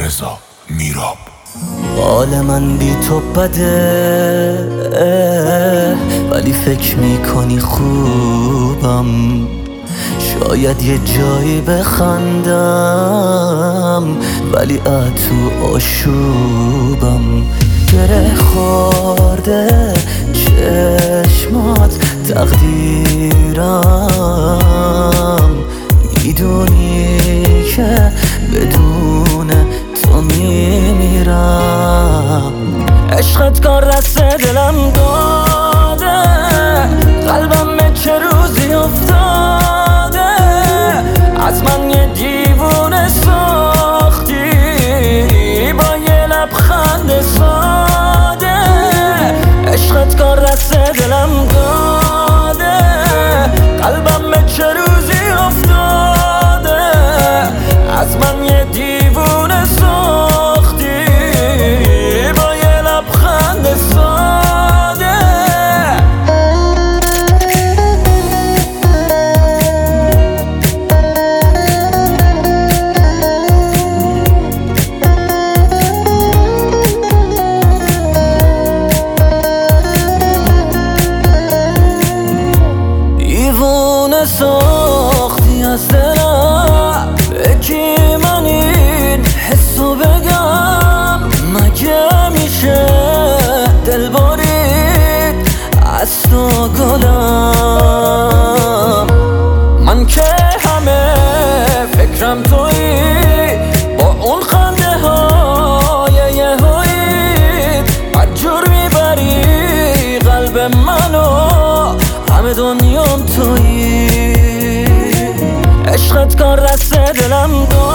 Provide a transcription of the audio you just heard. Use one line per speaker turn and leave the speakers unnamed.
رضا میراب.
حال من بی تو بده، ولی فکر میکنی خوبم. شاید یه جایی بخندم، ولی تو آشوبم. گره خورده چشمات تقدیرم، میدونی که بدون تو میمیرم. عشقت کار دست دلم داده، قلبم به چه روزی افتاده. از من یه دیوونه ساختی با یه لبخند ساده. عشقت کار دست دلم داده، قلبم به چه روزی افتاده. از من یه دیوونه ساختی با یه لبخند ساده. دیوونه ساختی از دلم، یکی من این حسو بگم. مگه میشه دل برید از تو گلم؟ من که همه فکرم تویی، با اون خنده های یهویی. بدجور میبری قلب منو، همه دنیام تویی. عشقت کار دست دلم